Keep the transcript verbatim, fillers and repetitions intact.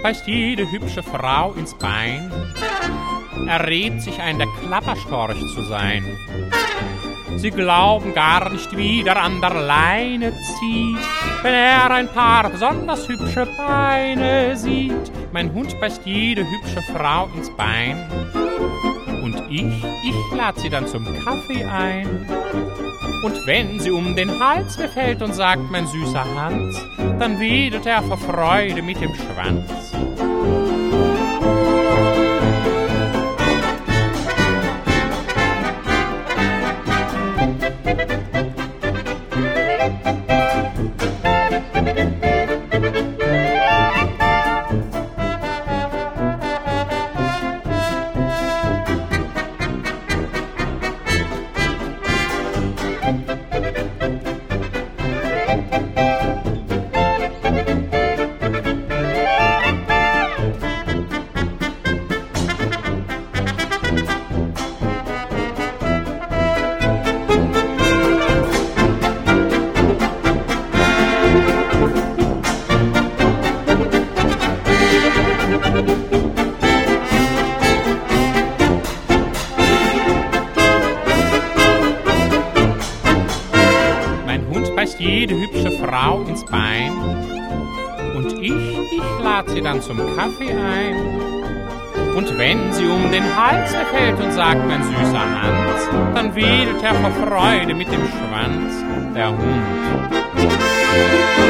beißt jede hübsche Frau ins Bein. Er redet sich ein, der Klapperstorch zu sein. Sie glauben gar nicht, wie der an der Leine zieht, wenn er ein paar besonders hübsche Beine sieht. Mein Hund beißt jede hübsche Frau ins Bein. Und ich, ich lad sie dann zum Kaffee ein. Und wenn sie um den Hals mir fällt und sagt, mein süßer Hans, dann wedelt er vor Freude mit dem Schwanz. Beißt jede hübsche Frau ins Bein. Und ich, ich lad sie dann zum Kaffee ein. Und wenn sie um den Hals mir fällt und sagt, mein süßer Hans, dann wedelt er vor Freude mit dem Schwanz, der Hund.